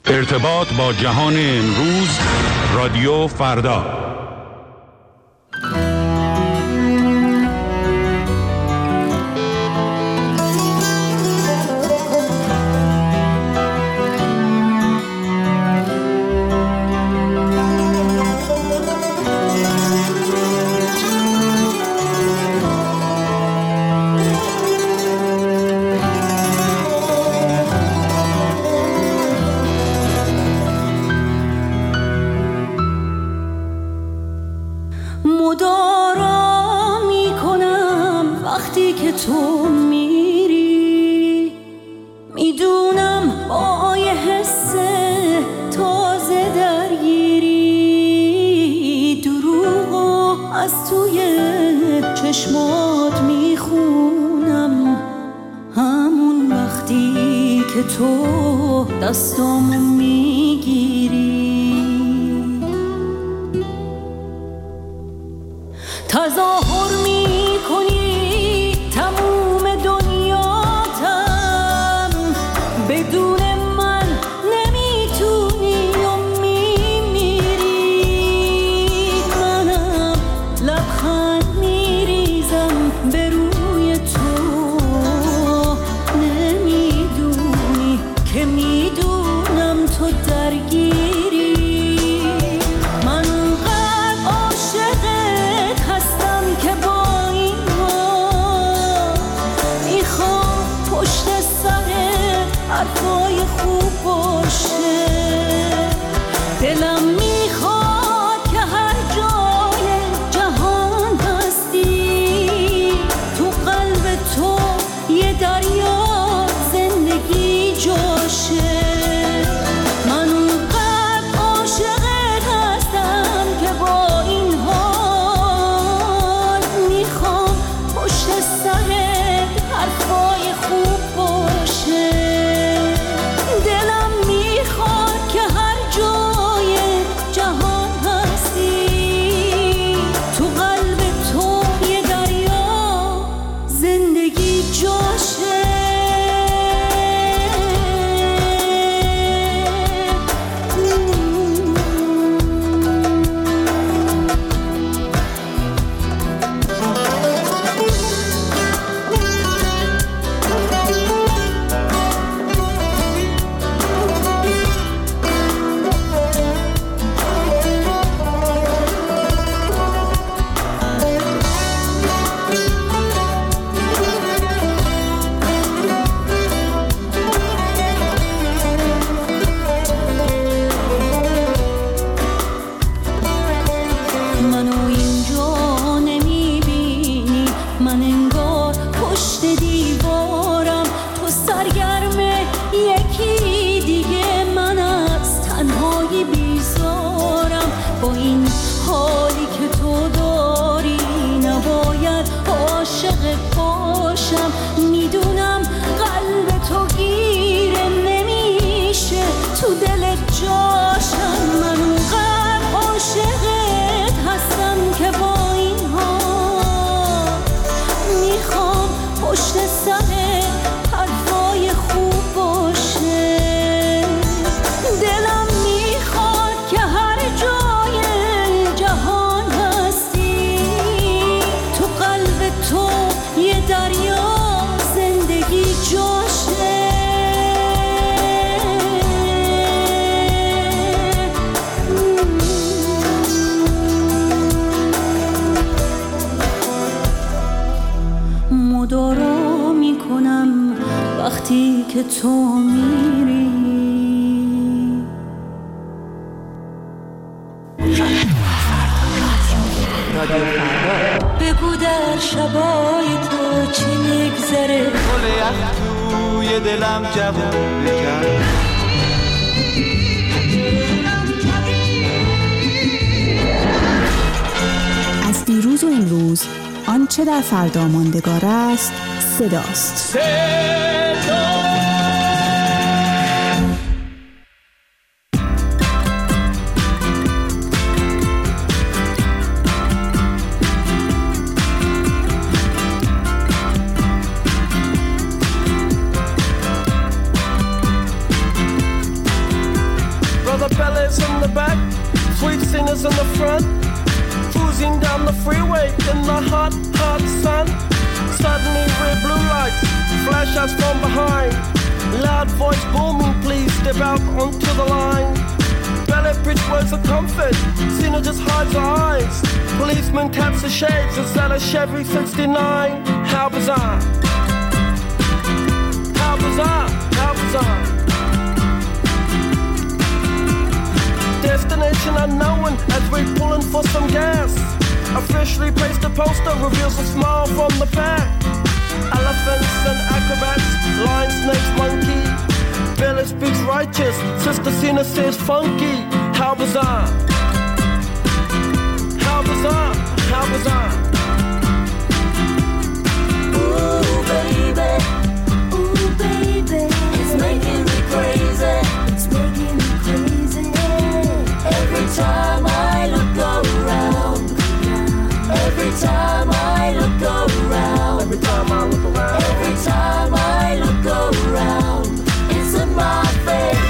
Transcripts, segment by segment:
ارتباط با جهان امروز، رادیو فردا. تو میری، میدونم با یه حس تازه درگیری، دروغو از توی چشمات میخونم، همون وقتی که تو دستامو میگیری. تظاهر میکنی تموم دنیاتم، بدون من نمیتونی و میمیری. منم لبخند میریزم به روی تو، نمیدونی که میدونم تو درگیری. من قد عاشقت هستم که با این پشت سر حرفای خوب باشه. دلم میخواد که هر جای جهان هستی، تو قلب تو یه دریا زندگی جاشه. من اونقدر عاشقت هستم که با این حال میخوام پشت سر حرفای خوب باشه. دلم میخواد که هر جای جهان هستی، تو قلب تو یه دریا زندگی جاشه. میدونم قلب تو گیره نمیشه تو دل جاشم. من اونقدر عاشقت هستم که با این حال میخوام پشت سر حرفای خوب باشه. دلم میخواد که هر جای جهان هستی، تو قلب تو یه دریا زندگی جاشه. مدارا میکنم وقتی که تو میری. بگو در شبای تو چی میگذره، گل یخ توی دلم جوون بکن. از دیروز و امروز آنچه در فردا ماندگار است صداست. players in the back, sweet singers in the front, cruising down the freeway in the hot, hot sun. Suddenly red blue lights flash us from behind. Loud voice booming, please step out onto the line. Ballet bridge words of comfort, Cena just hides her eyes. Policeman taps the shades, is that a Chevy 69? How bizarre, how bizarre, how bizarre. Destination unknown as we're pulling for some gas. Officially placed a poster, reveals a smile from the pack. Elephants and acrobats, lion, snakes, monkey. Billy speaks righteous, Sister Cena says funky. How bizarre, how bizarre, how bizarre. Ooh baby, it's making me crazy. It's making me crazy. Every time I look around, every time I look around, Every time I look around, every time I look around, it's in my face.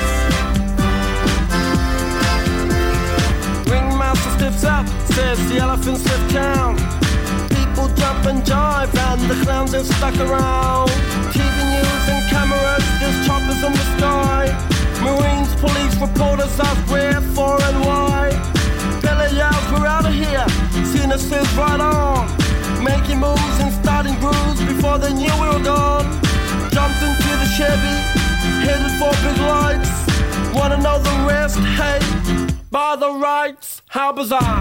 Ringmaster steps up, says the elephants left town. People jump and jive and the clowns have stuck around. TV news and cameras, there's choppers in the sky. Marines, police, reporters ask where, for and why. Bella yells, we're out of here. Cena says right on. Making moves and starting grooves before they knew we were gone. Jumped into the Chevy, headed for big lights. Wanna know the rest? Hey, by the rights. How bizarre,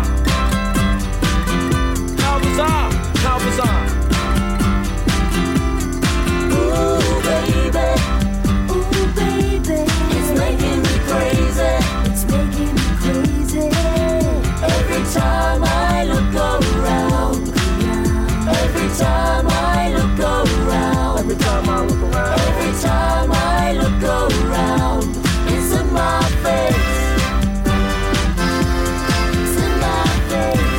how bizarre, how bizarre. Ooh baby, it's making me crazy. It's making me crazy. Every time I look around, every time I look around, Every time I look around, every time I look around, it's in my face. It's in my face.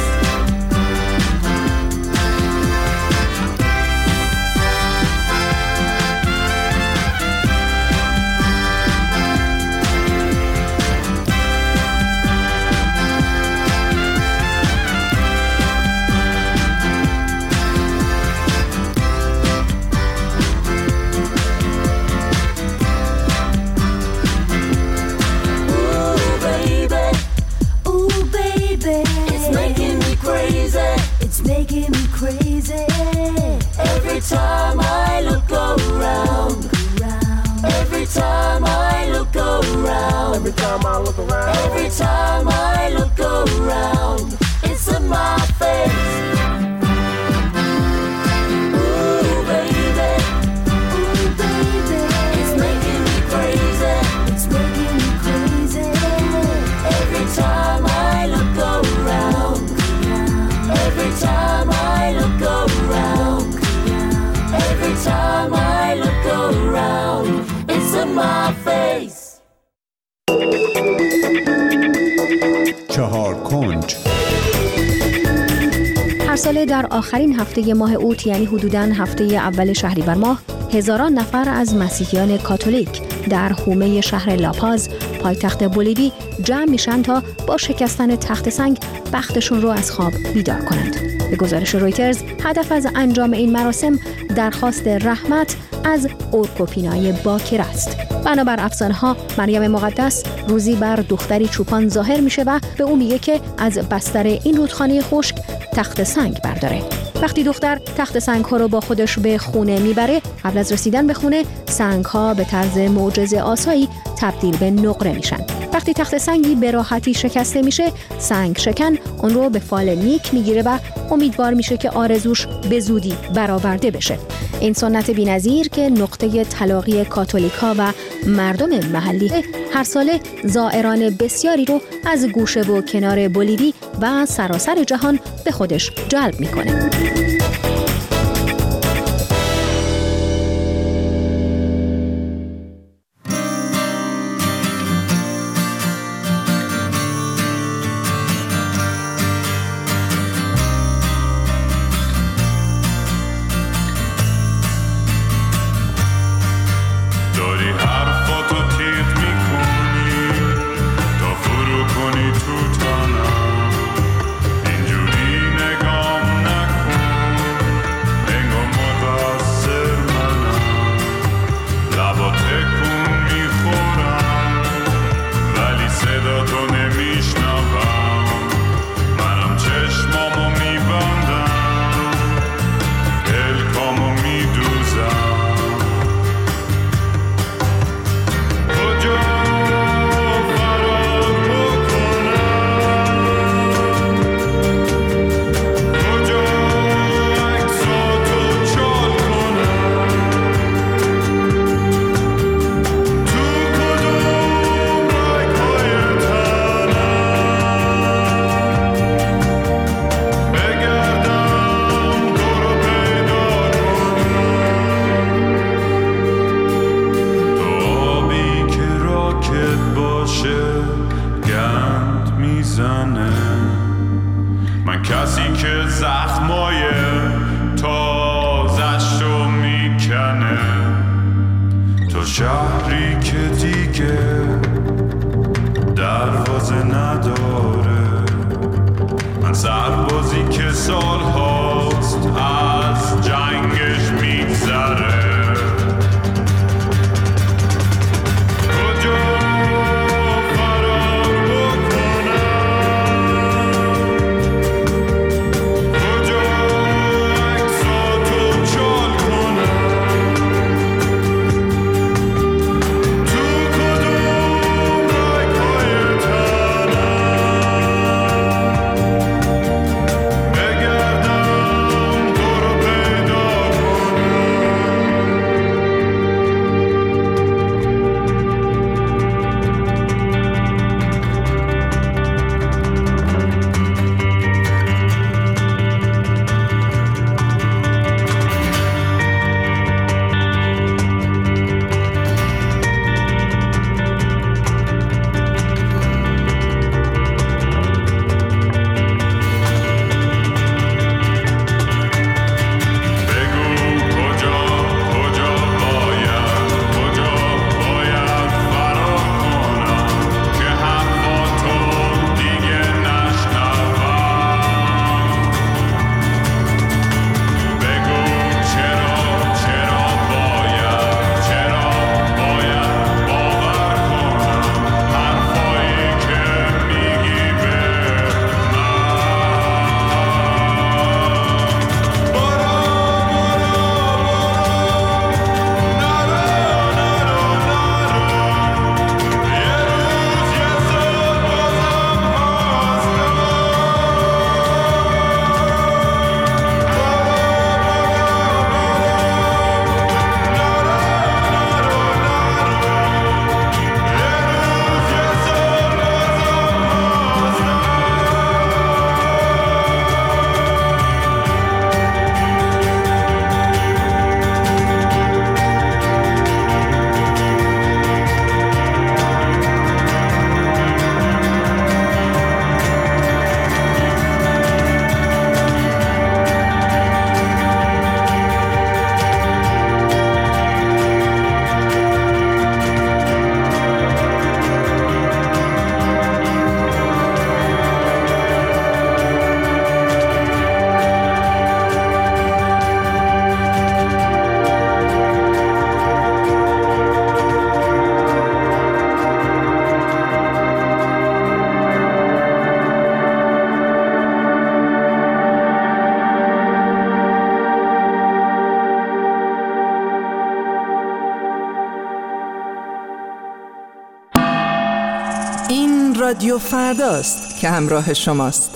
It's making me crazy. It's making me crazy. Every time I look around, every time I look around, every time I look around, every time I look around, it's in my face. Ooh baby, it's making me crazy. It's making me crazy. Every time I look around, every time I look around, every time I look around, it's in my face. چهار کنج. هر ساله در آخرین هفته ماه اوت، یعنی حدوداً هفته اول شهریور ماه، هزاران نفر از مسیحیان کاتولیک در حومه شهر لاپاز، پایتخت بولیوی، جمع میشن تا با شکستن تخت سنگ بختشون رو از خواب بیدار کنند. به گزارش رویترز، هدف از انجام این مراسم درخواست رحمت از اورکوپینای باکر است. بنابر افسانه‌ها، مریم مقدس روزی بر دختری چوپان ظاهر میشه و به او میگه که از بستر این رودخانه خشک تخت سنگ برداره. وقتی دختر تخت سنگ‌ها رو با خودش به خونه میبره، قبل از رسیدن به خونه سنگ‌ها به طرز معجزه آسایی تبدیل به نقره میشن. وقتی تخت سنگی به راحتی شکسته میشه، سنگ شکن اون رو به فال نیک میگیره و امیدوار میشه که آرزوش به زودی برآورده بشه. این سنت بی‌نظیر که نقطه تلاقی کاتولیک‌ها و مردم محلی، هر ساله زائران بسیاری رو از گوشه و کنار بولیوی و سراسر جهان به خودش جلب میکنه. داری حرفاتو تیغ میکنی تا فرو میزنه. من کسی که زخمای تازه‌شو میکنه، تو شهری که دیگه دروازه نداره. من سربازی که سال هاست از جنگش میگذره. رادیو فرداست که همراه شماست.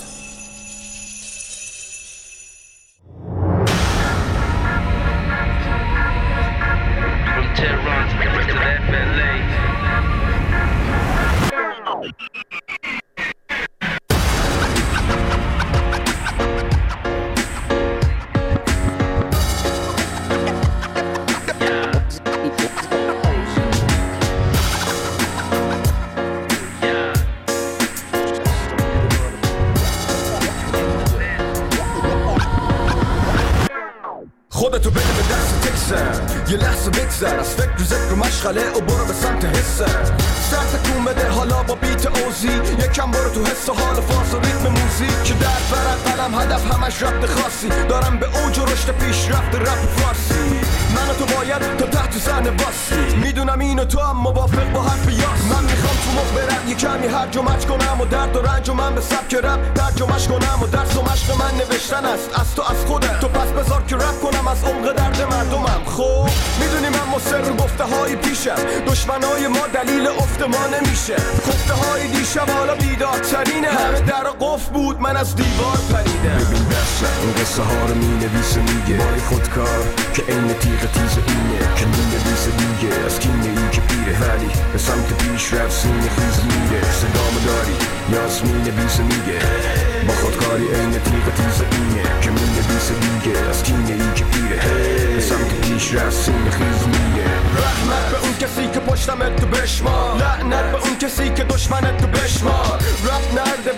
خودتو بده به دست تکسر، یه لحظه بگذر از فکر و ذکر و مشغله و برو به سمت حسر. سر تکون بده حالا با بیت اوزی، یکم برو تو حس و حال فاز و ریتم موزیک که در برق قلم هدف همش ربط خاصی دارم به اوج و رشد پیشرفت رپ فارسی. من و تو باید تا تحت صحنه باسی، میدونم اینو تو هم موافق با حرف یاس. من میخوام تو مخ برم یه کمی هرج و مچ کنم و درد و رنج و من به سبک رپ ترجمه‌اش کنم و درس و مشق من نوشتن است از تو از خودت. تو پس بذار که رپ کنم از عمق درد مردمم. خب میدونی من مصر گفته های پیشم، دشمنای ما دلیل افت ما نمیشه. خفته های دیشب حالا بیدارترینه، همه در قفل بود من از دیوار پریدم. ببین دستم این قصه ها رو مینویسه میگه بای خودکار که این تیغ تیز اینه که مینویسه دیگه از کینه ای که پیره ولی به سمت پیش رفت سینه خیز میره. صدامو داری یاس مینویسه میگه با خودکاری این تیغ تیز اینه که مینویسه دیگه از کینه ای که پیره به سمت پیش رفت سینه خیز میره. رحمت به اون کسی که پشتمت تو بشمار، لعنت به اون کسی که دشمنت تو بشمار. رپ نرده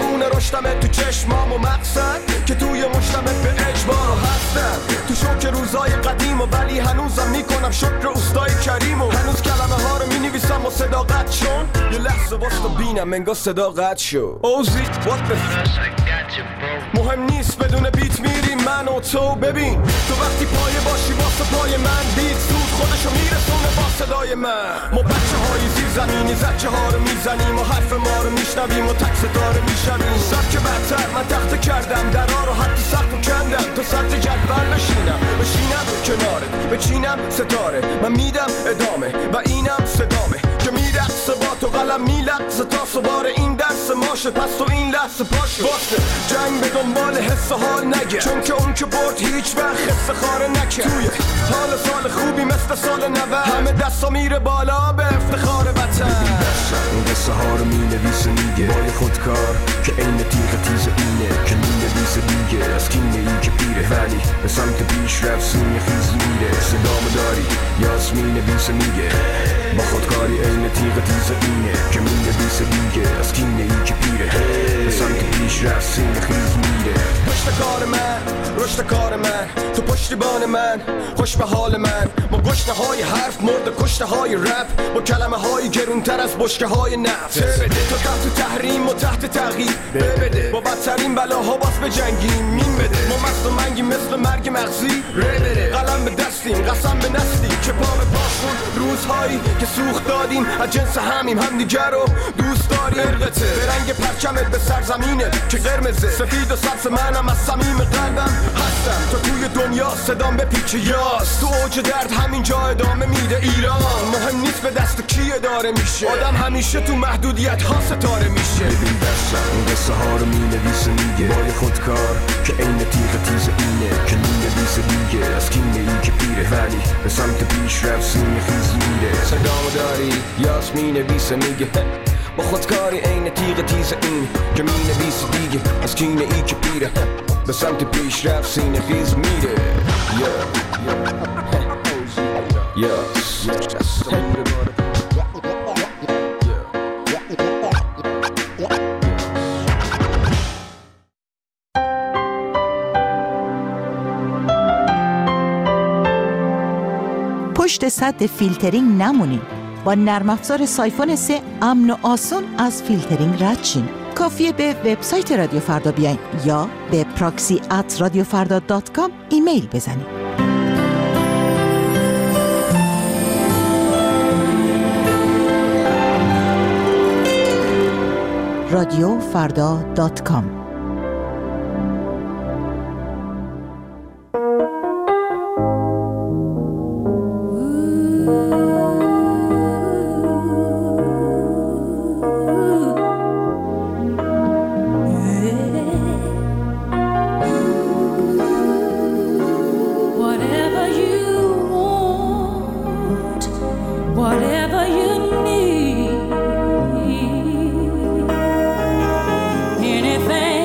و ولی هنوزم میکنم شکر استای کریمو. هنوز کلمه ها رو مینویسم با صداقت، چون یه لحظه واسه بینم انگار صدا قطع شد. اوزی what the مهم نیست بدون بیت میریم من و تو. ببین تو وقتی پایه باشی واسه پای من، بیت زود خودشو میرسونه با صدای من. ما بچه های زیر زمینی زچه ها رو میزنیم و حرف ما رو میشنویم و تک ستاره میشویم. سبک برتر من تخته کردم، درها رو حتی سقف و کندم تا سطح جدول بشینم کنارت، بچینم ستاره من میدم ادامه و اینم صدامه که میرقصه با تو قلم میلقصه تا سوار این درس ماشه. پس تو این لحظه پاشه واسه جنگ به دنبال حس و حال نگه، چون که اون که برد هیچ وقت حس خاره نکرد. توی حال سال خوبی مثل سال 90 همه دستا میره بالا به افتخار وطن. این قصه ها رو مینویسه میگه بای خودکار که این تیغ تیز اینه که مینویسه دیگه از کینه این که پیره، ولی به سمت پیش رفت سینه خیز میره. صدامو داری یاس مینویسه میگه با خودکاری این تیغ تیز اینه که مینویسه دیگه از کینه این که پیره، به سمت پیش رفت سینه خیز میره. پشت کار من رشد کار من، تو پشتیبان من خوش به حال من. با گشنه های حرف مرد کشته های رپ، با کلمه های گرونتر از بشکه های نفت. تو تحت تحریم و تحت تغییر ببده، با بدترین بلاها باز به جنگیم مین بده. ما مست و منگی مثل مرگ مغزی بده، قلم به دستیم قسم به نسلی که پا به پاشون. روزهایی که سوخت دادیم از جنس همیم، همدیگر رو دوست داریم. ارقته به رنگ پرچمت به سرزمینت که قرمزه، سفید و سبز منم از صمیم قلبم هستم. تو توی دنیا صدام به پیچ یاس، تو اوج درد همینجا ادامه میده ایران. مهم نیست به دست کی اداره میشه، آدم همیشه تو محدودیت ها ستاره میشه. ببین دستم این قصه ها رو مینویسه میگه بای خودکار که این تیغ تیز اینه که مینویسه دیگه از کینه این که پیره، ولی به سمت پیش رفت سینه خیز میره. صدامو داری یاس مینویسه میگه با خودکاری این تیغ تیز این که مینویسه دیگه از کینه ای که پیره، به سمت پیش رفت سینه خیز میره. پشت سد فیلترینگ نمونین. با نرم افزار سایفون 3 امن و آسون از فیلترینگ رد شین. کافیه به وبسایت رادیو فردا بیاین یا به proxy@radiofarda.com ایمیل بزنید. radiofarda.com Anything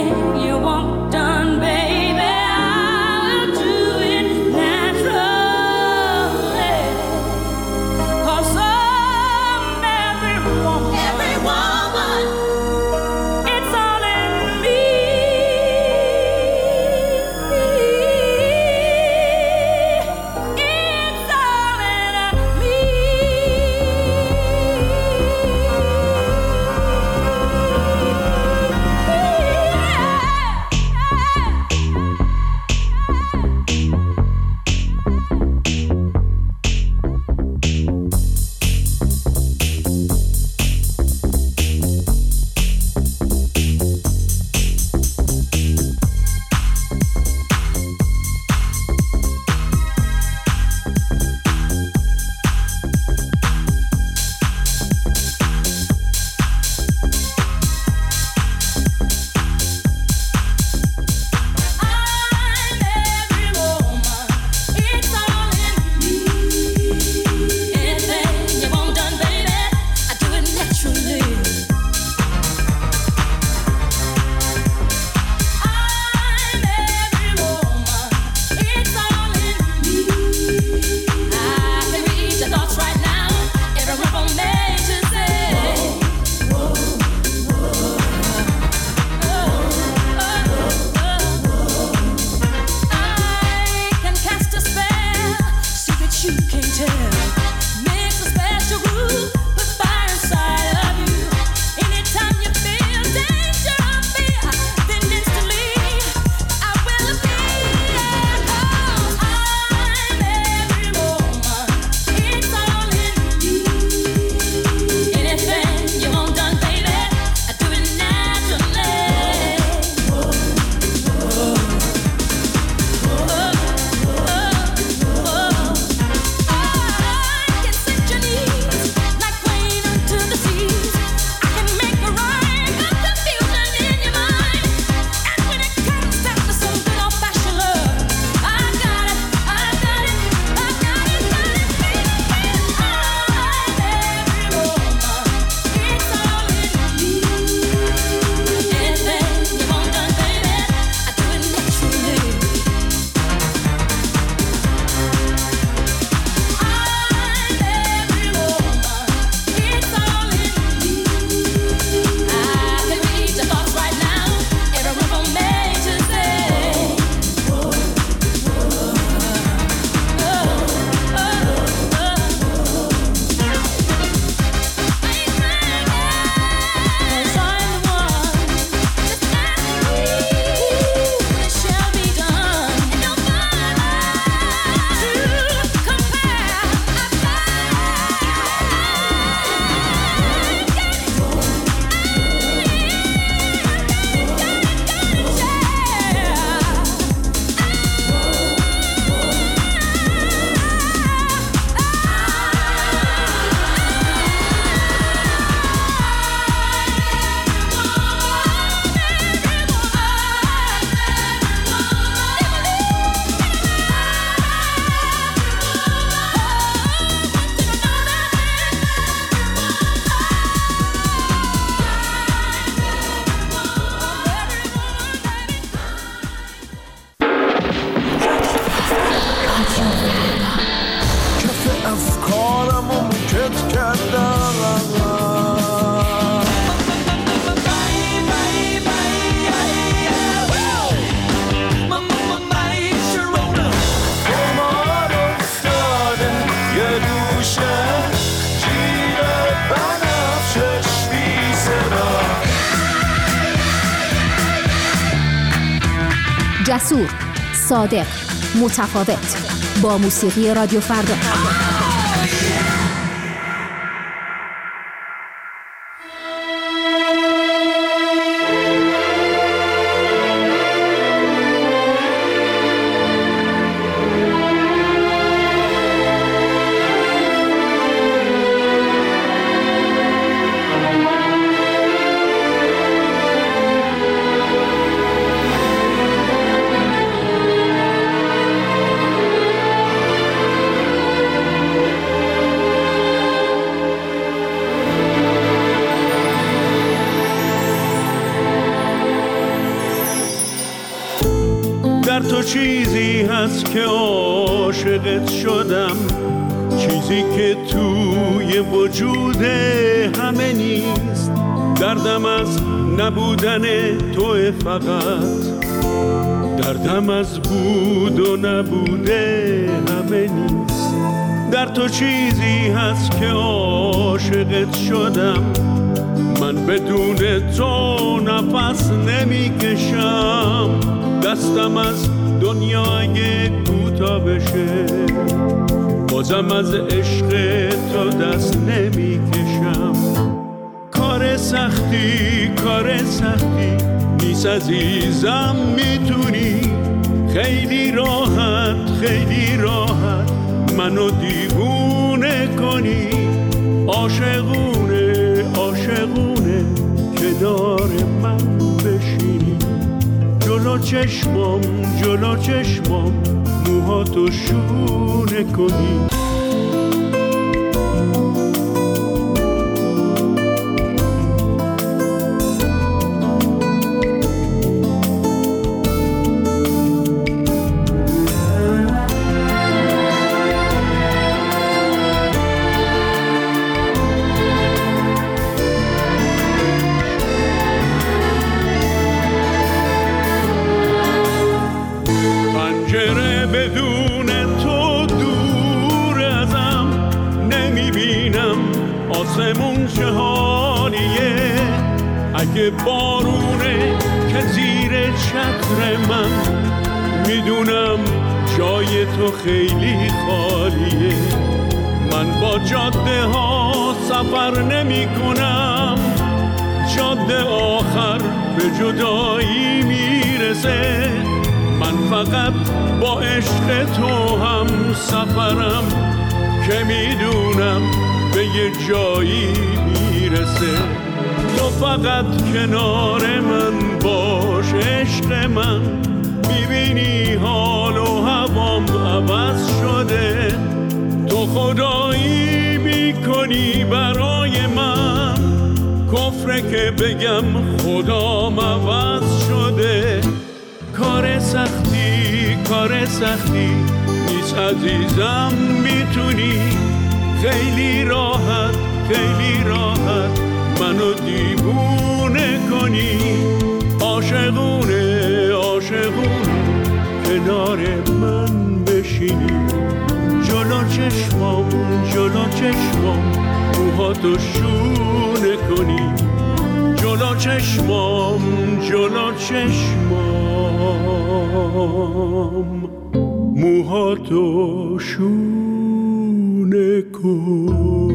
جسور، صادق، متفاوت، با موسیقی رادیو فردا. تو چیزی هست که عاشقت شدم، چیزی که توی وجود همه نیست. دردم از نبودن توی فقط، دردم از بود و نبوده همه نیست. در تو چیزی هست که عاشقت شدم، من بدون تو نفس نمیکشم. دستم از دنیا اگه کوتاه بشه، بازم از عشق تو دست نمیکشم. کار سختی نیست عزیزم، میتونی خیلی راحت منو دیوونه کنی. عاشقونه کنار من بشینی، جلو چشمام موهاتو شونه کنی. آسمون چه حالیه، اگه بارونه که زیر چتر من، میدونم جای تو خیلی خالیه. من با جاده ها سفر نمی کنم، جاده آخر به جدایی میرسه. من فقط با عشق تو هم سفرم، که میدونم به یه جایی میرسه. تو فقط کنار من باش عشق من، میبینی حال و هوام عوض شده. تو خدایی میکنی برای من، کفره که بگم خدام عوض شده. کار سختی نیست عزیزم، میتونی خیلی راحت منو دیوونه کنی. عاشقونه کنار من بشینی، جلو چشمام موهاتو شونه کنی. جلو چشمام موهاتو شونه کنی.